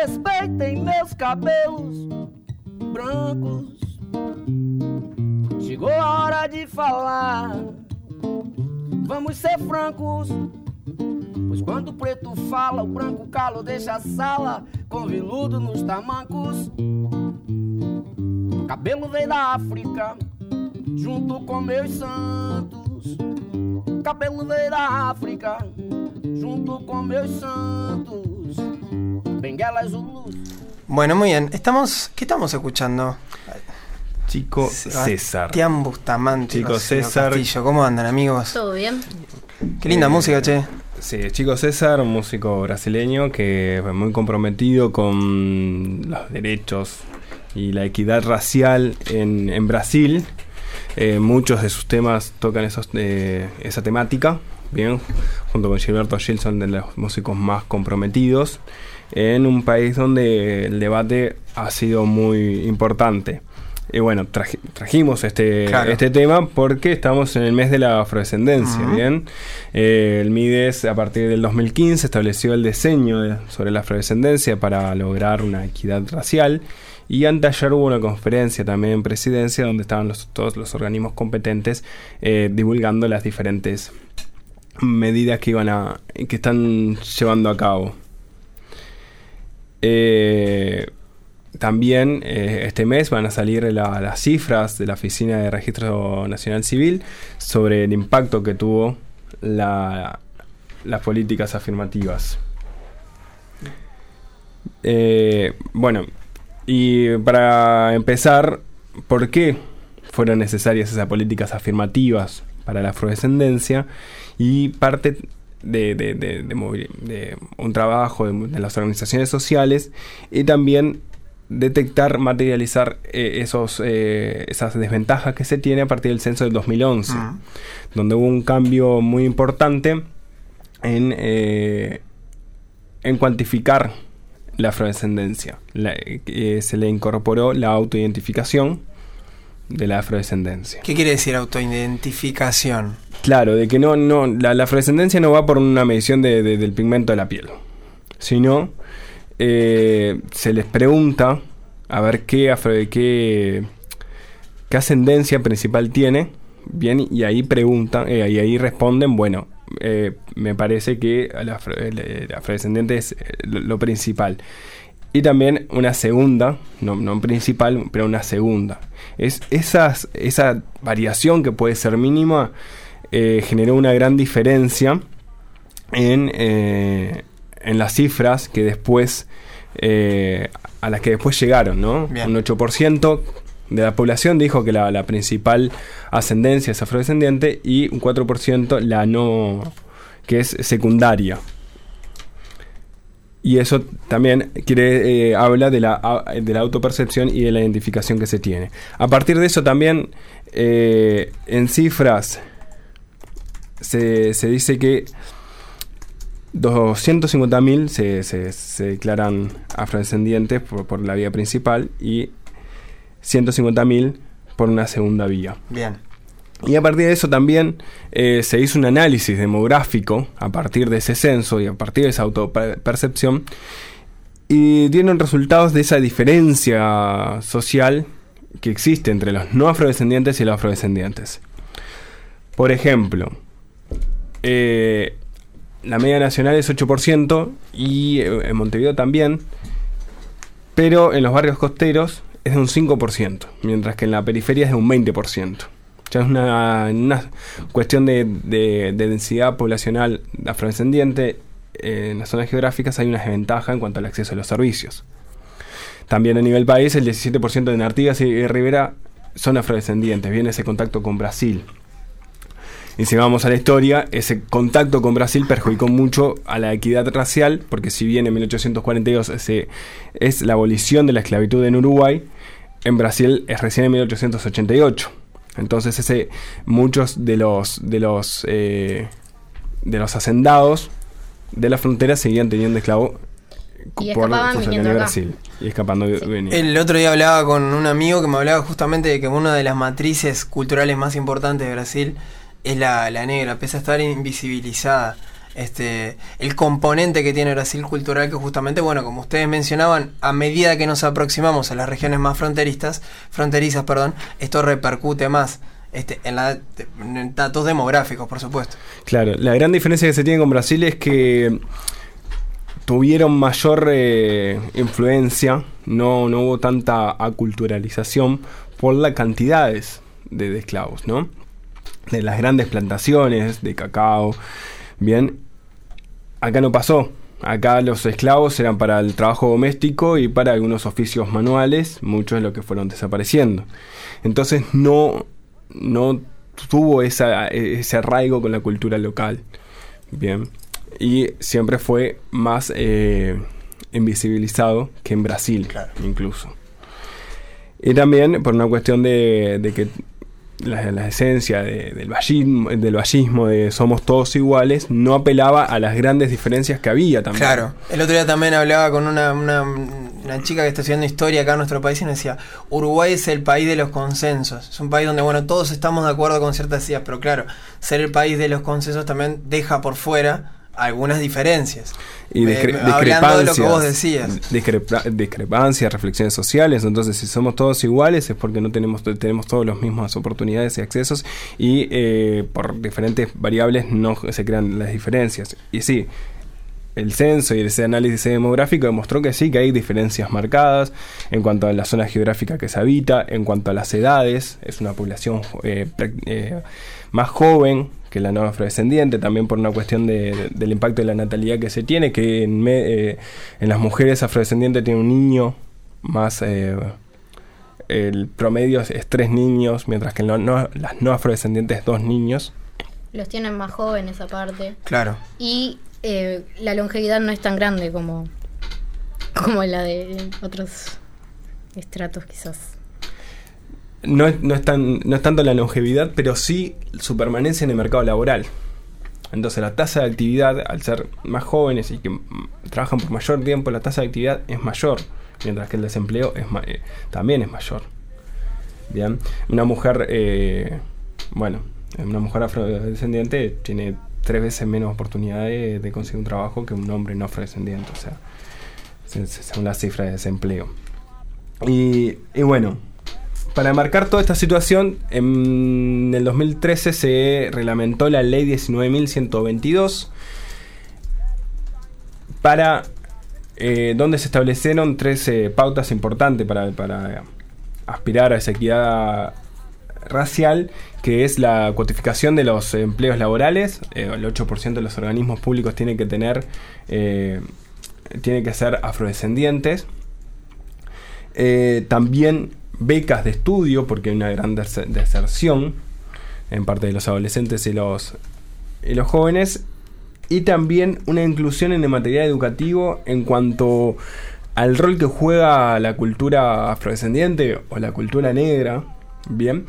respeitem meus cabelos brancos. Chegou a hora de falar, vamos ser francos. Pois quando o preto fala, o branco cala ou deixa a sala com veludo nos tamancos. Cabelo veio da África, junto com meus santos. Cabelo veio da África, junto con meus santos. Benguela Zulus. Bueno, muy bien. ¿Qué estamos escuchando? Chico César. Sebastián Bustamante. Chico César. Castillo. ¿Cómo andan, amigos? Todo bien. Qué linda música, che. Sí, Chico César, un músico brasileño que es muy comprometido con los derechos y la equidad racial en Brasil. Muchos de sus temas tocan esa temática, bien, junto con Gilberto Gil, son de los músicos más comprometidos en un país donde el debate ha sido muy importante. Y bueno, trajimos este tema porque estamos en el mes de la afrodescendencia, ¿bien? El MIDES a partir del 2015 estableció el diseño sobre la afrodescendencia para lograr una equidad racial. Y anteayer hubo una conferencia también en Presidencia donde estaban todos los organismos competentes divulgando las diferentes medidas que están llevando a cabo. También este mes van a salir las cifras de la Oficina de Registro Nacional Civil sobre el impacto que tuvo las políticas afirmativas. Bueno, y para empezar, ¿por qué fueron necesarias esas políticas afirmativas para la afrodescendencia? Y parte de un trabajo de las organizaciones sociales y también detectar, materializar esas desventajas que se tiene a partir del censo del 2011, donde hubo un cambio muy importante en cuantificar la afrodescendencia. Se le incorporó la autoidentificación de la afrodescendencia. ¿Qué quiere decir autoidentificación? Claro, de que la afrodescendencia no va por una medición del pigmento de la piel, sino se les pregunta a ver qué ascendencia principal tiene, bien, y ahí preguntan, y ahí responden, bueno, me parece que la afrodescendiente es lo principal. Y también una segunda, no principal, pero una segunda. Esa variación que puede ser mínima generó una gran diferencia en las cifras que después a las que después llegaron, ¿no? Bien. Un 8% de la población dijo que la principal ascendencia es afrodescendiente y un 4% que es secundaria. Y eso también habla de la autopercepción y de la identificación que se tiene. A partir de eso también, en cifras, se dice que 250.000 se declaran afrodescendientes por la vía principal y 150.000 por una segunda vía. Bien. Y a partir de eso también se hizo un análisis demográfico a partir de ese censo y a partir de esa autopercepción y dieron resultados de esa diferencia social que existe entre los no afrodescendientes y los afrodescendientes. Por ejemplo, la media nacional es 8% y en Montevideo también, pero en los barrios costeros es de un 5%, mientras que en la periferia es de un 20%. Ya es una cuestión de densidad poblacional afrodescendiente. En las zonas geográficas hay una desventaja en cuanto al acceso a los servicios. También a nivel país, el 17% de Artigas y Rivera son afrodescendientes. Viene ese contacto con Brasil. Y si vamos a la historia, ese contacto con Brasil perjudicó mucho a la equidad racial, porque si bien en 1842 es la abolición de la esclavitud en Uruguay, en Brasil es recién en 1888. Entonces muchos de los hacendados de la frontera seguían teniendo esclavos por Brasil y escapando. Sí. El otro día hablaba con un amigo que me hablaba justamente de que una de las matrices culturales más importantes de Brasil es la negra, pese a estar invisibilizada. el componente que tiene Brasil cultural, que justamente, bueno, como ustedes mencionaban, a medida que nos aproximamos a las regiones más fronterizas, esto repercute más en datos demográficos, por supuesto. Claro, la gran diferencia que se tiene con Brasil es que tuvieron mayor influencia, no hubo tanta aculturalización por las cantidades de esclavos, ¿no? De las grandes plantaciones de cacao. Bien, acá no pasó. Acá los esclavos eran para el trabajo doméstico y para algunos oficios manuales, muchos de los que fueron desapareciendo. Entonces no tuvo ese arraigo con la cultura local. Bien, y siempre fue más invisibilizado que en Brasil, claro, incluso. Y también por una cuestión de que la esencia del vallismo de somos todos iguales no apelaba a las grandes diferencias que había también. Claro, el otro día también hablaba con una chica que está estudiando historia acá en nuestro país y nos decía, Uruguay es el país de los consensos, es un país donde, bueno, todos estamos de acuerdo con ciertas ideas, pero claro, ser el país de los consensos también deja por fuera algunas diferencias. Y hablando de lo que vos decías. Discrepancias, reflexiones sociales. Entonces, si somos todos iguales es porque no tenemos todos las mismas oportunidades y accesos, y por diferentes variables no se crean las diferencias. Y sí, el censo y ese análisis demográfico demostró que sí, que hay diferencias marcadas en cuanto a la zona geográfica que se habita, en cuanto a las edades. Es una población más joven que la no afrodescendiente, también por una cuestión del impacto de la natalidad que se tiene, que en las mujeres afrodescendientes tiene un niño más, el promedio es 3 niños, mientras que las no afrodescendientes 2 niños. Los tienen más jóvenes aparte. Claro. Y la longevidad no es tan grande como la de otros estratos quizás. No es tanto la longevidad, pero sí su permanencia en el mercado laboral. Entonces la tasa de actividad, al ser más jóvenes y que trabajan por mayor tiempo, la tasa de actividad es mayor, mientras que el desempleo también es mayor. Bien, una mujer afrodescendiente tiene 3 veces menos oportunidades de conseguir un trabajo que un hombre no afrodescendiente, o sea, según la cifra de desempleo. Y bueno, para marcar toda esta situación, en el 2013 se reglamentó la ley 19.122, donde se establecieron 3 pautas importantes para aspirar a esa equidad racial, que es la cuotificación de los empleos laborales. El 8% de los organismos públicos tiene que ser afrodescendientes. También becas de estudio, porque hay una gran deserción en parte de los adolescentes y los jóvenes, y también una inclusión en el material educativo en cuanto al rol que juega la cultura afrodescendiente o la cultura negra, bien,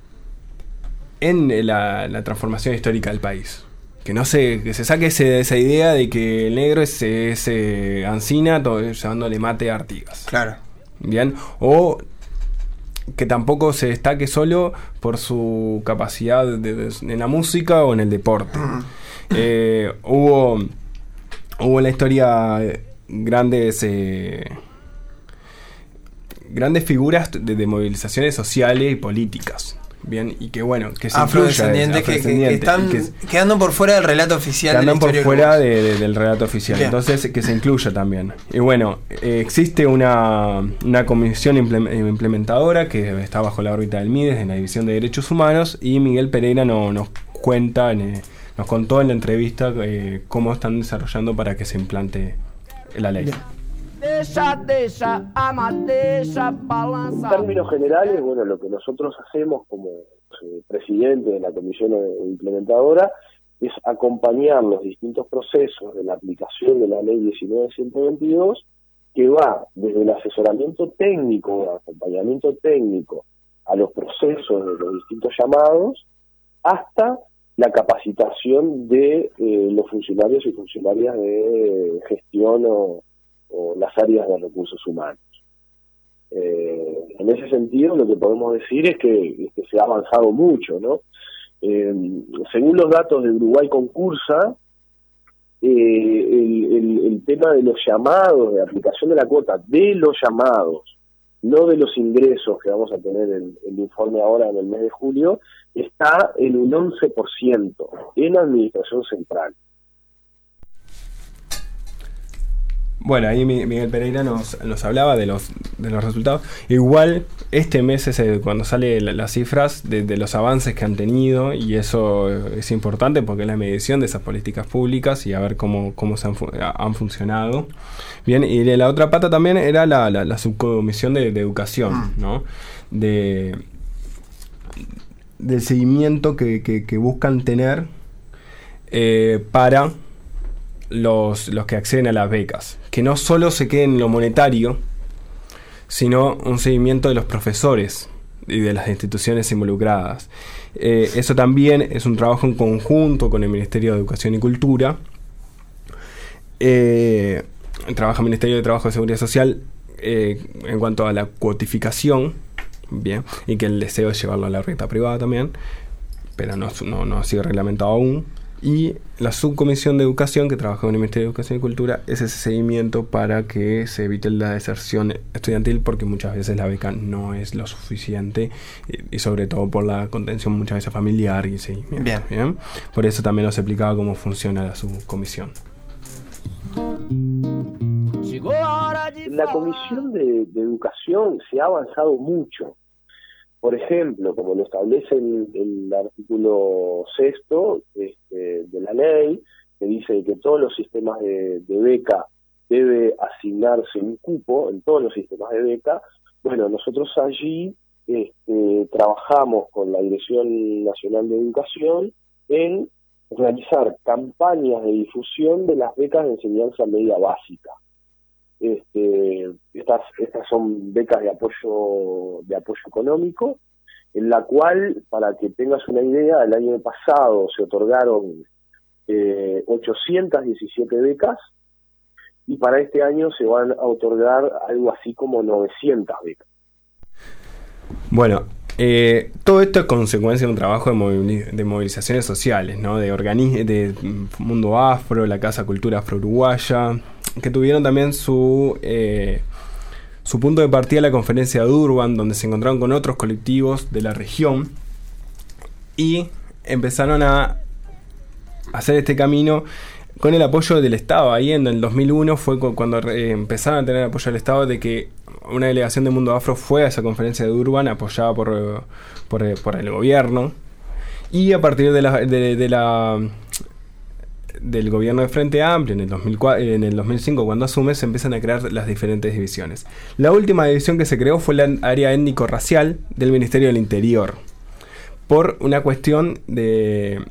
en la transformación histórica del país. Que se saque esa idea de que el negro es Ancina llevándole mate a Artigas. Claro. Bien, o que tampoco se destaque solo por su capacidad en la música o en el deporte. Hubo en la historia grandes figuras de movilizaciones sociales y políticas. Bien, y que bueno, que se afrodescendientes que están quedando por fuera del relato oficial. Quedando por fuera del relato oficial. Bien. Entonces, que se incluya también. Y bueno, existe una comisión implementadora que está bajo la órbita del MIDES, en la División de Derechos Humanos, y Miguel Pereira nos contó en la entrevista cómo están desarrollando para que se implante la ley. Bien. En términos generales, bueno, lo que nosotros hacemos como presidente de la comisión implementadora es acompañar los distintos procesos de la aplicación de la ley 19.122, que va desde el asesoramiento técnico, acompañamiento técnico a los procesos de los distintos llamados, hasta la capacitación de los funcionarios y funcionarias de gestión o las áreas de recursos humanos. En ese sentido, lo que podemos decir es que se ha avanzado mucho, ¿no? Según los datos de Uruguay Concursa, el tema de los llamados, de aplicación de la cuota, de los llamados, no de los ingresos que vamos a tener en el informe ahora en el mes de julio, está en un 11% en la administración central. Bueno, ahí Miguel Pereira nos hablaba de los resultados. Igual, este mes es cuando salen las cifras de los avances que han tenido, y eso es importante porque es la medición de esas políticas públicas y a ver cómo han funcionado. Bien, y la otra pata también era la subcomisión de educación, ¿no? Del seguimiento que buscan tener para los que acceden a las becas, que no solo se queden en lo monetario, sino un seguimiento de los profesores y de las instituciones involucradas. Eso también es un trabajo en conjunto con el Ministerio de Educación y Cultura. Trabaja el Ministerio de Trabajo y Seguridad Social en cuanto a la cuotificación, bien, y que el deseo es llevarlo a la renta privada también, pero no ha sido reglamentado aún. Y la subcomisión de educación que trabaja con el Ministerio de Educación y Cultura es ese seguimiento para que se evite la deserción estudiantil, porque muchas veces la beca no es lo suficiente y sobre todo por la contención muchas veces familiar y seguimiento. Bien. Por eso también nos explicaba cómo funciona la subcomisión. En la comisión de educación se ha avanzado mucho. Por ejemplo, como lo establece el artículo 6º de la ley, que dice que todos los sistemas de beca debe asignarse un cupo en todos los sistemas de beca. Bueno, nosotros allí trabajamos con la Dirección Nacional de Educación en realizar campañas de difusión de las becas de enseñanza media básica. Estas son becas de apoyo económico, en la cual, para que tengas una idea, el año pasado se otorgaron 817 becas, y para este año se van a otorgar algo así como 900 becas. Bueno, todo esto es consecuencia de un trabajo de movilizaciones sociales, ¿no? De Mundo Afro, la Casa Cultura Afro-Uruguaya, que tuvieron también su punto de partida en la conferencia de Durban, donde se encontraron con otros colectivos de la región y empezaron a hacer este camino con el apoyo del Estado. Ahí en el 2001 fue cuando empezaron a tener apoyo del Estado, de que una delegación de Mundo Afro fue a esa conferencia de Durban apoyada por el gobierno, y a partir del gobierno de Frente Amplio en el 2005, cuando asume, se empiezan a crear las diferentes divisiones. La última división que se creó fue la área étnico-racial del Ministerio del Interior, por una cuestión de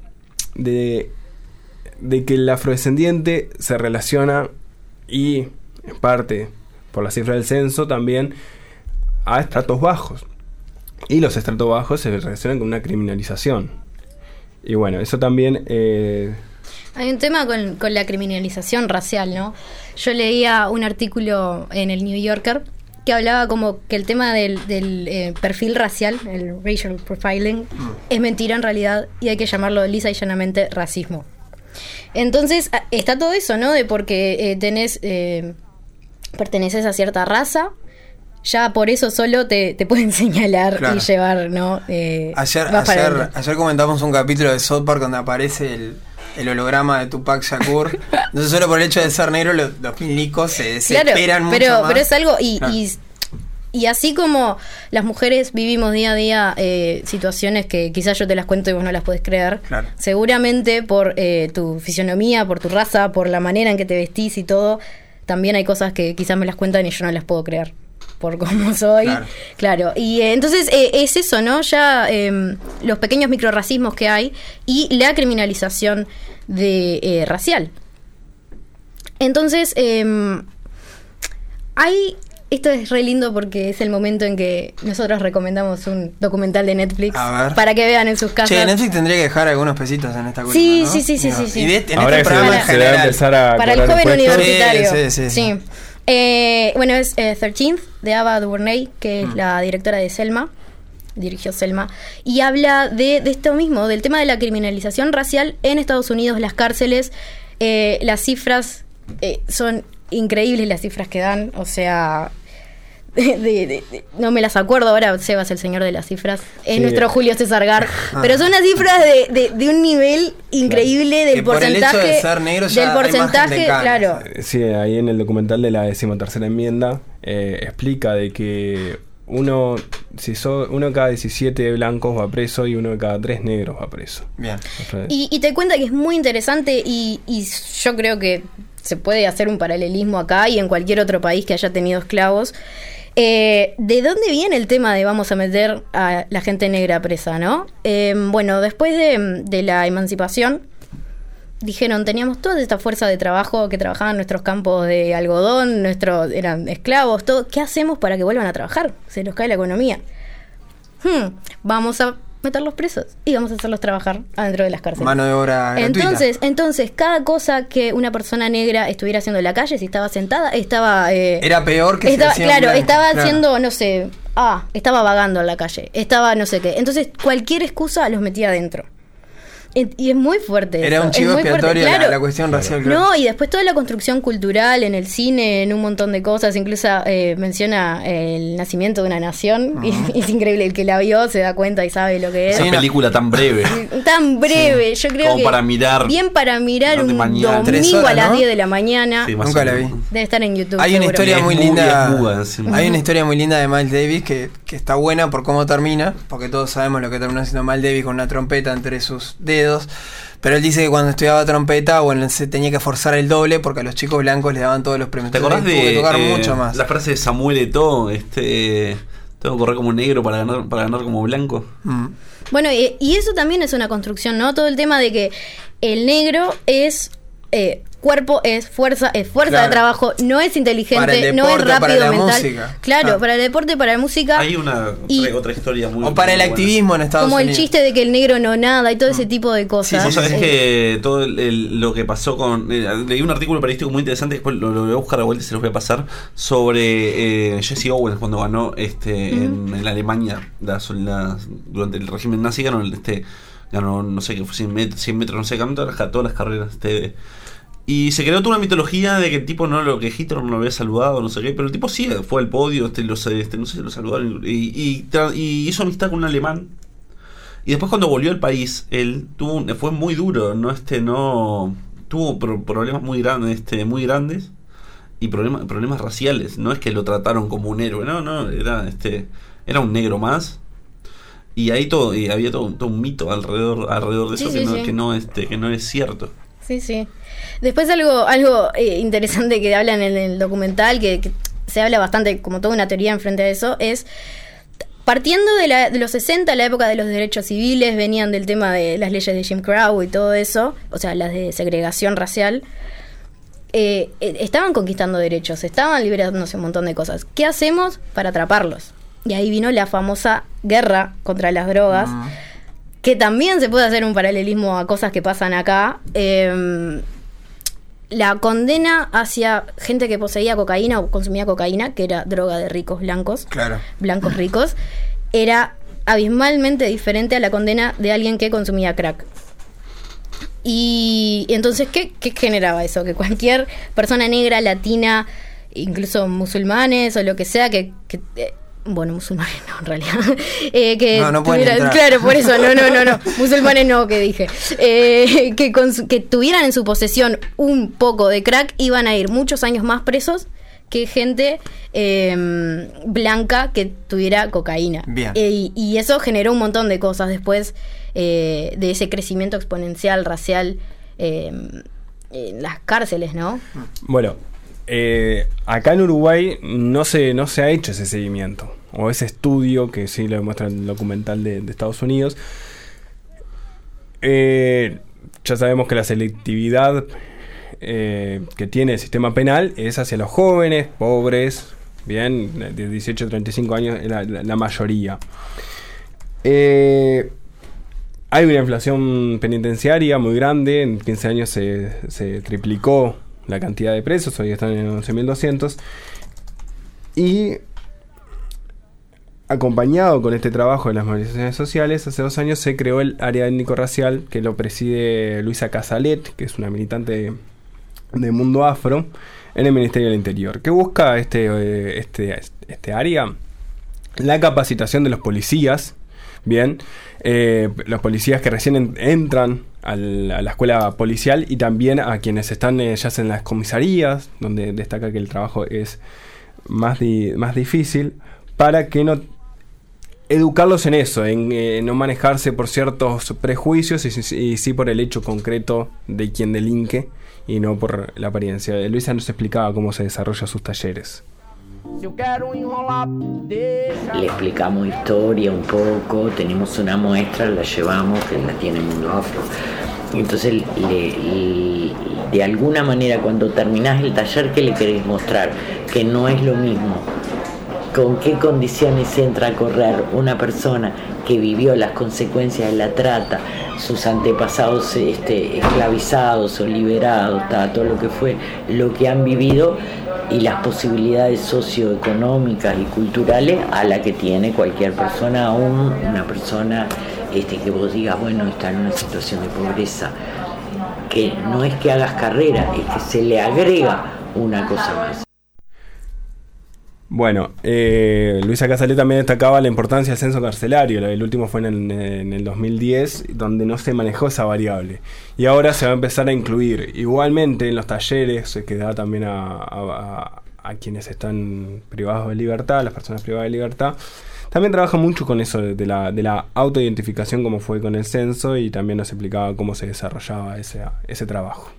que el afrodescendiente se relaciona, y en parte por la cifra del censo también, a estratos bajos, y los estratos bajos se relacionan con una criminalización. Y bueno, eso también hay un tema con la criminalización racial, ¿no? Yo leía un artículo en el New Yorker que hablaba como que el tema del perfil racial, el racial profiling, es mentira en realidad, y hay que llamarlo lisa y llanamente racismo. Entonces está todo eso, ¿no? De porque perteneces a cierta raza, ya por eso solo te pueden señalar, claro, y llevar, ¿no? Ayer comentamos un capítulo de South Park donde aparece el holograma de Tupac Shakur. Entonces solo por el hecho de ser negro los milicos se desesperan, claro, mucho más. Pero es algo, claro. Y así como las mujeres vivimos día a día situaciones que quizás yo te las cuento y vos no las podés creer, claro, seguramente por tu fisionomía, por tu raza, por la manera en que te vestís y todo, también hay cosas que quizás me las cuentan y yo no las puedo creer por cómo soy, claro. Y entonces es eso, ¿no? Ya los pequeños microrracismos que hay y la criminalización de racial. Entonces esto es re lindo porque es el momento en que nosotros recomendamos un documental de Netflix para que vean en sus casas. Che, Netflix tendría que dejar algunos pesitos en esta columna, sí, ¿no? Sí. Y en ahora este programa en general, para el joven universitario. Sí. Bueno, es 13th de Ava DuVernay, que es la directora de Selma, dirigió Selma, y habla de esto mismo, del tema de la criminalización racial en Estados Unidos, las cárceles, Las cifras son increíbles, las cifras que dan, o sea... no me las acuerdo ahora. Sebas, el señor de las cifras, es nuestro Julio César Gar, pero son unas cifras de un nivel increíble, del porcentaje, por el hecho de ser negro ya del porcentaje, claro. Sí, ahí en el documental de la 13ª enmienda explica de que uno de cada 17 blancos va preso y uno de cada 3 negros va preso. Bien. Y te cuenta que es muy interesante y yo creo que se puede hacer un paralelismo acá y en cualquier otro país que haya tenido esclavos. ¿De dónde viene el tema de vamos a meter a la gente negra presa, no? Bueno, después de la emancipación, dijeron, teníamos toda esta fuerza de trabajo que trabajaban en nuestros campos de algodón, eran esclavos, todo. ¿Qué hacemos para que vuelvan a trabajar? Se nos cae la economía. Vamos a meterlos presos y vamos a hacerlos trabajar adentro de las cárceles. Mano de obra gratuita. Entonces, cada cosa que una persona negra estuviera haciendo en la calle, si estaba sentada, estaba... era peor que estaba, si claro, estaba haciendo, no sé, estaba vagando en la calle, estaba no sé qué. Entonces, cualquier excusa los metía adentro. Y es muy fuerte. Era eso. Un chivo expiatorio, claro. la cuestión racial. Claro. No, y después toda la construcción cultural en el cine, en un montón de cosas. Incluso menciona el nacimiento de una nación. Y es increíble, el que la vio se da cuenta y sabe lo que es. Esa película tan breve. Tan breve, yo creo como que para mirar. Bien para mirar un domingo horas, a las ¿no? 10 de la mañana. Sí, nunca la vi. Debe estar en YouTube. Hay una historia muy linda. Hay una Uh-huh. historia muy linda de Miles Davis que está buena por cómo termina, porque todos sabemos lo que terminó haciendo Miles Davis con una trompeta entre sus dedos. Pero él dice que cuando estudiaba trompeta, bueno, se tenía que forzar el doble porque a los chicos blancos les daban todos los premios. ¿Te acordás de tocar mucho más? La frase de Samuel Eto'o, tengo que correr como negro para ganar como blanco? Bueno, y eso también es una construcción, ¿no? Todo el tema de que el negro es cuerpo, es fuerza claro. De trabajo, no es inteligente, deporte, no es rápido para mental. Música. Claro, para el deporte, para la música. Hay otra historia muy o para el activismo en Estados Unidos. Como el chiste de que el negro no nada y todo ese tipo de cosas. Sí, vos sabés que todo lo que pasó con... leí un artículo periodístico muy interesante, después lo voy a buscar a vuelta y se los voy a pasar, sobre Jesse Owens cuando ganó en la Alemania durante el régimen nazi, ganó no sé qué fue 100 metros, no sé, ganó todas las carreras y se creó toda una mitología de que el tipo que Hitler no lo había saludado, no sé qué, pero el tipo sí fue al podio, no sé, lo saludaron y hizo amistad con un alemán. Y después cuando volvió al país, él fue muy duro, tuvo problemas muy grandes y problemas raciales. No es que lo trataron como un héroe, no, era un negro más. Y ahí había todo un mito alrededor de eso que no es cierto. Sí. Después algo interesante que hablan en el documental, que se habla bastante, como toda una teoría enfrente a eso, es partiendo de los 60, la época de los derechos civiles, venían del tema de las leyes de Jim Crow y todo eso, o sea, las de segregación racial. Estaban conquistando derechos, estaban liberándose un montón de cosas. ¿Qué hacemos para atraparlos? Y ahí vino la famosa guerra contra las drogas, que también se puede hacer un paralelismo a cosas que pasan acá. La condena hacia gente que poseía cocaína o consumía cocaína, que era droga de ricos blancos, blancos ricos, era abismalmente diferente a la condena de alguien que consumía crack. Y entonces, ¿qué generaba eso? Que cualquier persona negra, latina, incluso musulmanes o lo que sea, bueno, musulmanes no, en realidad. No pueden entrar. Claro, por eso, no. Musulmanes no, que dije. Que tuvieran en su posesión un poco de crack, iban a ir muchos años más presos que gente blanca que tuviera cocaína. Bien. Y eso generó un montón de cosas después de ese crecimiento exponencial racial en las cárceles, ¿no? Bueno, acá en Uruguay no se ha hecho ese seguimiento o ese estudio que sí lo demuestra el documental de Estados Unidos. Ya sabemos que la selectividad que tiene el sistema penal es hacia los jóvenes, pobres, bien, de 18 a 35 años la mayoría. Hay una inflación penitenciaria muy grande, en 15 años se triplicó la cantidad de presos, hoy están en 11.200. Y acompañado con este trabajo de las movilizaciones sociales, hace 2 años se creó el área étnico-racial, que lo preside Luisa Casalet, que es una militante de Mundo Afro en el Ministerio del Interior. ¿Qué busca este área? La capacitación de los policías, bien, los policías que recién entran a la escuela policial, y también a quienes están ya sea en las comisarías, donde destaca que el trabajo es más difícil, para que no educarlos en eso, en no manejarse por ciertos prejuicios y sí por el hecho concreto de quien delinque y no por la apariencia. Luisa nos explicaba cómo se desarrollan sus talleres. Le explicamos historia un poco, tenemos una muestra, la llevamos, que la tiene Mundo Afro. Entonces, de alguna manera, cuando terminás el taller, ¿qué le querés mostrar? Que no es lo mismo. ¿Con qué condiciones entra a correr una persona que vivió las consecuencias de la trata, sus antepasados esclavizados o liberados, todo lo que fue, lo que han vivido, y las posibilidades socioeconómicas y culturales a la que tiene cualquier persona, aún una persona que vos digas, bueno, está en una situación de pobreza, que no es que hagas carrera, es que se le agrega una cosa más. Bueno, Luisa Casalet también destacaba la importancia del censo carcelario. El último fue en el 2010, donde no se manejó esa variable. Y ahora se va a empezar a incluir. Igualmente en los talleres que da también a quienes están privados de libertad, las personas privadas de libertad. También trabaja mucho con eso de la autoidentificación, como fue con el censo, y también nos explicaba cómo se desarrollaba ese trabajo.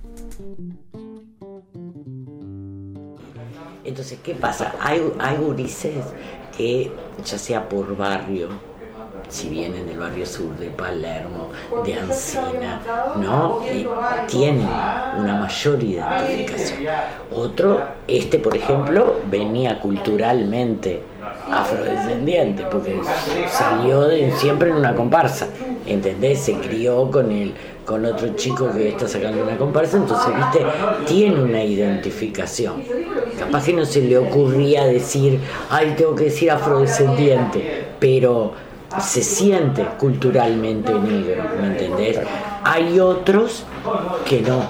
Entonces, ¿qué pasa? Hay gurises que, ya sea por barrio, si vienen del barrio sur de Palermo, de Ancina, ¿no? Tienen una mayor identificación. Otro, por ejemplo, venía culturalmente afrodescendiente, porque salió siempre en una comparsa, ¿entendés? Se crió con otro chico que está sacando una comparsa, entonces, viste, tiene una identificación. Capaz que no se le ocurría decir, ay, tengo que decir afrodescendiente, pero se siente culturalmente negro, ¿me entendés? Hay otros que no.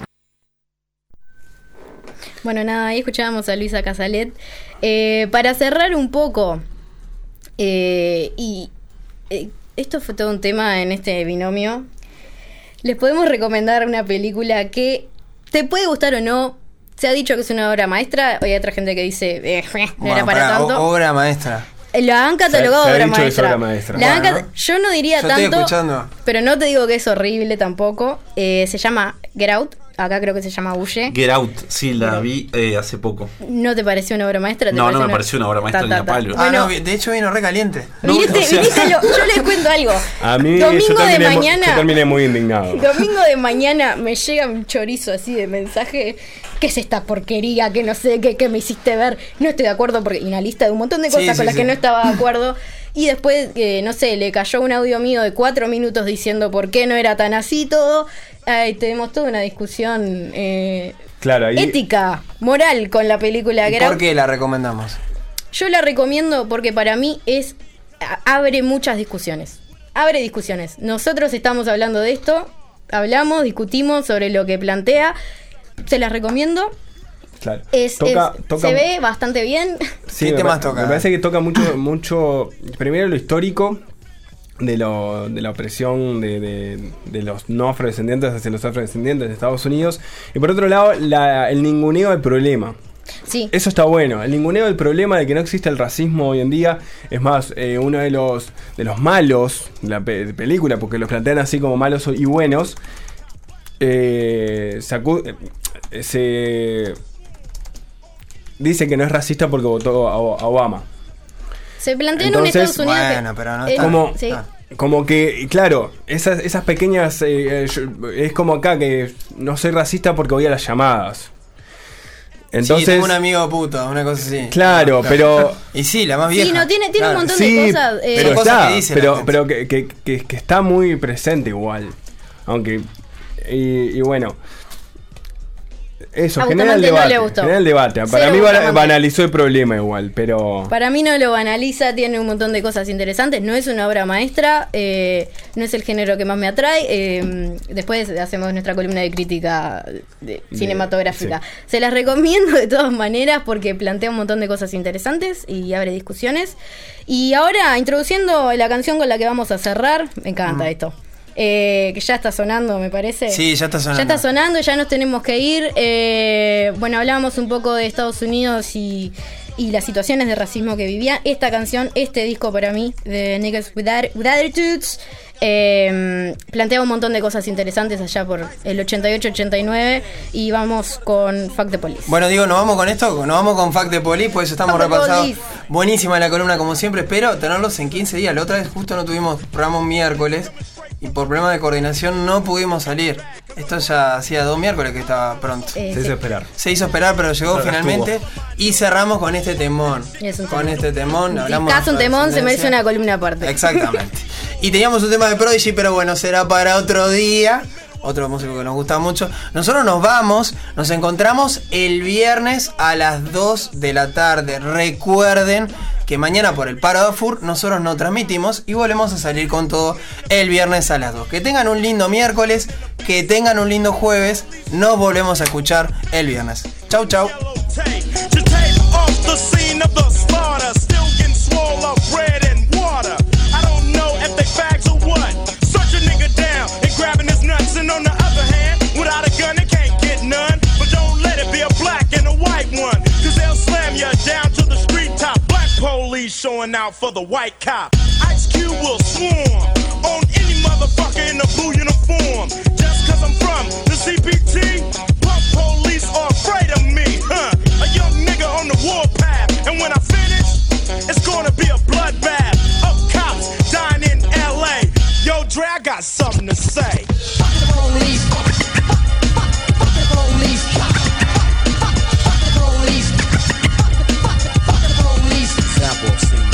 Bueno, nada, ahí escuchábamos a Luisa Casalet. Para cerrar un poco, esto fue todo un tema en este binomio, les podemos recomendar una película que te puede gustar o no. Se ha dicho que es una obra maestra, hay otra gente que dice, no era para tanto. Obra maestra. La han catalogado obra maestra. Yo no diría yo tanto, pero no te digo que es horrible tampoco. Se llama Get Out. Acá creo que se llama Huye. Get Out, sí, la vi hace poco. ¿No te pareció una obra maestra? No me pareció una obra maestra ni a palo. Bueno, de hecho vino re caliente. Viniste, yo les cuento algo. A mí yo terminé muy indignado. Domingo de mañana me llega un chorizo así de mensaje. ¿Qué es esta porquería? Que no sé, que me hiciste ver. No estoy de acuerdo, porque una lista de un montón de cosas con las que no estaba de acuerdo. Y después, no sé, le cayó un audio mío de 4 minutos diciendo por qué no era tan así todo. Tenemos toda una discusión ética, moral con la película. ¿Por qué la recomendamos? Yo la recomiendo porque para mí abre muchas discusiones. Abre discusiones. Nosotros estamos hablando de esto, hablamos, discutimos sobre lo que plantea. Se las recomiendo. Claro. Se ve bastante bien. Sí, ¿qué temas toca? Me parece que toca mucho primero lo histórico de la opresión de los no afrodescendientes hacia los afrodescendientes de Estados Unidos, y por otro lado el ninguneo del problema. Sí. Eso está bueno. El ninguneo del problema de que no existe el racismo hoy en día. Es más, uno de los malos de la película, porque los plantean así como malos y buenos, se dice que no es racista porque votó a Obama. Se plantea en un Estados Unidos pero no está. Como que, claro, esas pequeñas es como acá, que no soy racista porque voy a las llamadas. Entonces, sí, tengo un amigo puto, una cosa así. Claro, pero y sí, la más vieja. Sí, no tiene un montón de cosas. Pero cosas que dice pero que está muy presente igual. Aunque y bueno, Eso, A genera el Bustamante debate. no le gustó. Genera el debate. Para Cero mí Bustamante. banalizó el problema igual, pero... Para mí no lo banaliza, tiene un montón de cosas interesantes, no es una obra maestra, no es el género que más me atrae. Después hacemos nuestra columna de crítica cinematográfica. Sí. Se las recomiendo de todas maneras porque plantea un montón de cosas interesantes y abre discusiones. Y ahora, introduciendo la canción con la que vamos a cerrar, me encanta esto. Que ya está sonando, me parece. Sí, ya está sonando. Ya está sonando, ya nos tenemos que ir. Bueno, hablábamos un poco de Estados Unidos y las situaciones de racismo que vivía. Esta canción, este disco para mí, de Niggas with Attitudes, plantea un montón de cosas interesantes allá por el 88-89. Y vamos con Fuck the Police. Bueno, digo, nos vamos con esto, nos vamos con Fuck the Police, pues estamos Fuck the repasados. Police. Buenísima la columna como siempre, espero tenerlos en 15 días. La otra vez justo no tuvimos programa un miércoles y por problemas de coordinación no pudimos salir. Esto ya hacía 2 miércoles que estaba pronto. Se hizo esperar. Se hizo esperar, pero llegó Pero finalmente. Y cerramos con este temón. Es un Con temón. este temón hablamos. Caso un de temón, se merece descendencia. una columna aparte. Exactamente. Y teníamos un tema de Prodigy, pero bueno, será para otro día. Otro músico que nos gusta mucho. Nosotros nos vamos, nos encontramos el viernes a las 2 de la tarde. Recuerden que mañana por el paro de AFUR nosotros no transmitimos y volvemos a salir con todo el viernes a las 2. Que tengan un lindo miércoles, que tengan un lindo jueves. Nos volvemos a escuchar el viernes. Chau, chau. To take off the scene of the slaughter, still getting swole up red and water. I don't know if they fags or what. Search a nigga down and grabbing his nuts, and on the other hand, without a gun they can't get none. But don't let it be a black and a white one, cause they'll slam you down to the street top. Black police showing out for the white cop. Ice Cube will swarm on any motherfucker in the blue uniform. Just cause I'm from the CPT, punk police are afraid of me, huh? A young nigga on the warpath, and when I finish, it's gonna be a bloodbath of cops dying in LA. Yo, Dre, I got something to say. Fuck the police. Fuck the police. Fuck the police. Fuck the police. Sample of scene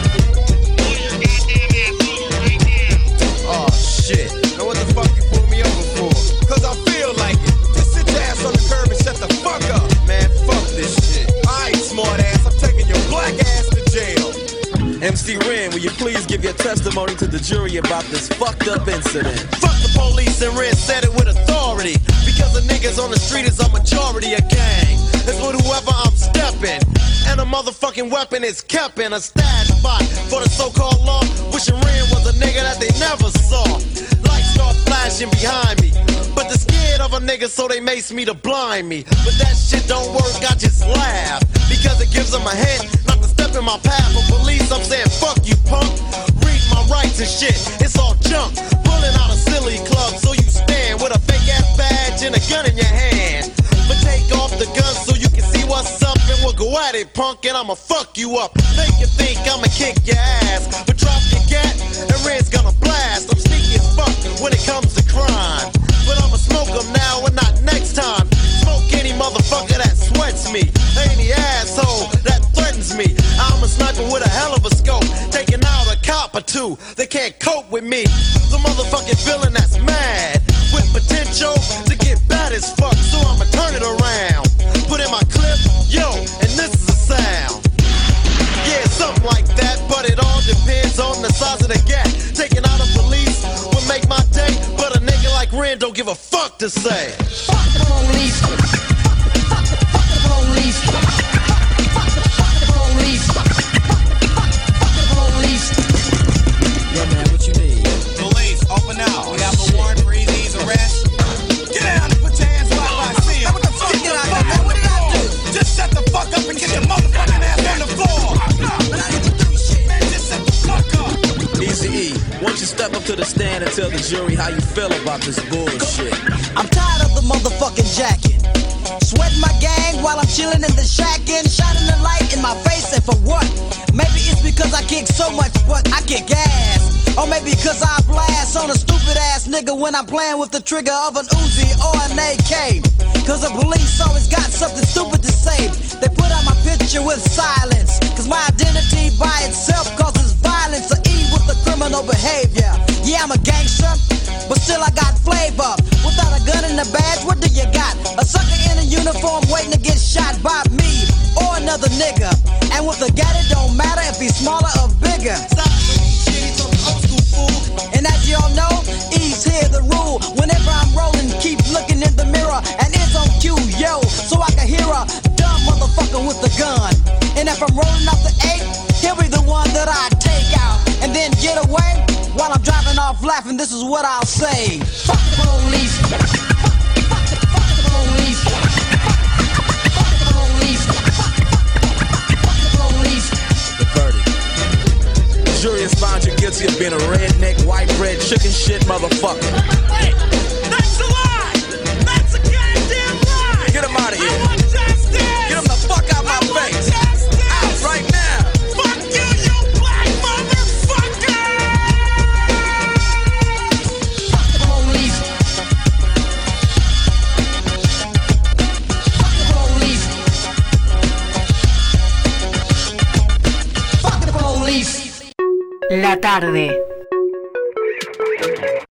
1. Oh shit. Now what the fuck you pulled me over for? Cause I feel like it. Just sit your ass on the curb and shut the fuck up. Man, fuck this shit. Alright, smart ass, I'm taking your black ass to jail. MC Ren, will you please give your testimony to the jury about this fucked up incident? Fuck the police, and Ren said it with authority. Because the niggas on the street is a majority of gang. It's with whoever I'm stepping. And a motherfucking weapon is kept in a stash spot for the so-called law. Wishing Ren was a nigga that they never saw. Lights start flashing behind me, but they're scared of a nigga, so they mace me to blind me. But that shit don't work, I just laugh, because it gives them a hint not to step in my path. For police, I'm saying fuck you, punk. Read my rights and shit, it's all junk. Pulling out a silly club, so you stand with a fake ass badge and a gun in your hand. But take off the gun so you can see what's up, and we'll go at it, punk, and I'ma fuck you up. Make you think I'ma kick your ass, but drop your gat, and Red's gonna blast. I'm sneaky as fuck when it comes to crime, but I'ma smoke them now and not next time. Smoke any motherfucker that sweats me, any asshole that threatens me. I'm a sniper with a hell of a scope, taking out a cop or two. They can't cope with me. The motherfucking villain that's mad, with potential to get bad as fuck, so I'ma turn it around. Put in my clip, yo, and this is the sound. Yeah, something like that, but it all depends on the size of the gap. Taking out a police would make my day, but a nigga like Ren don't give a fuck to say. Fuck the police. Fuck the police. Fuck the police. Fuck the police. Yeah, man, what you need? Police, open up. We have a warrant for Easy's arrest. Get down and put your hands where I see you. What the fuck? Get out of here. What did I do? Just shut the fuck up and get your motherfucking ass on the floor. Man, I didn't do shit. Man, just shut the fuck up. Easy E, won't you step up to the stand and tell the jury how you feel about this bullshit? I'm tired of the motherfucking jacking. Sweating my gang while I'm chilling in the shacking. Shining the light in my face, and for what? Maybe it's because I kick so much butt, I kick ass. Or maybe cause I blast on a stupid ass nigga when I'm playing with the trigger of an Uzi or an AK. Cause the police always got something stupid to say. They put out my picture with silence, cause my identity by itself causes violence or E with the criminal behavior. Yeah, I'm a gangster, but still I got flavor. Without a gun and a badge, what do you got? A sucker in a uniform uniform waiting to get shot by me or another nigga. And with the gat, it don't matter if he's smaller or bigger. And as y'all know, E's here the rule. Whenever I'm rolling, keep looking in the mirror, and it's on cue, yo, so I can hear a dumb motherfucker with the gun. And if I'm rolling off the 8, he'll be the one that I take out and then get away. While I'm driving off laughing, this is what I'll say. Fuck the police. Fuck the police. Fuck the police. Fuck the police. The verdict. The jury has found you guilty of being a redneck, white bread, chicken shit motherfucker. Hey, that's a lie! That's a goddamn lie! Get him out of here. I want justice! Get him the fuck out my face. Out right now. Fuck you, you black motherfucker! Fuck the police. Fuck the police. Fuck the police. La tarde.